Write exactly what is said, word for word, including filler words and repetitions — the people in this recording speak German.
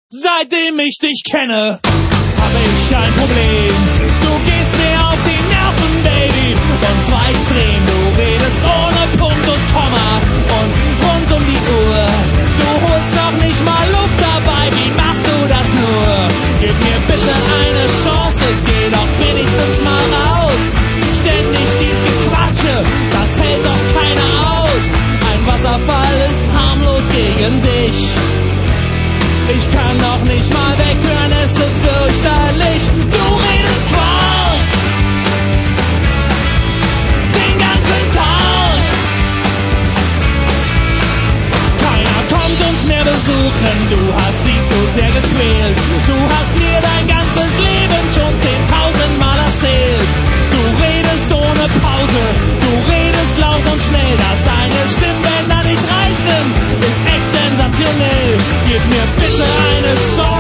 Seitdem ich dich kenne, hab ich ein Problem. Du gehst mir auf die Nerven, Baby, und zwar extrem. Du redest ohne Punkt und Komma und rund um die Uhr. Du holst doch nicht mal Luft dabei, wie machst du das nur? Gib mir bitte eine Chance, geh doch wenigstens mal raus. Ständig dies Gequatsche, das hält doch keiner aus. Ein Wasserfall ist harmlos gegen dich. Ich kann doch nicht mal weghören, es ist fürchterlich. Du redest Quark den ganzen Tag. Keiner kommt uns mehr besuchen, du hast sie zu sehr gequält. Du hast mir dein ganzes Leben schon zehntausendmal erzählt. Du redest ohne Pause, du redest laut und schnell, dass deine Stimmbänder nicht reißen, ist echt sensationell. Gib mir bitte eine Chance.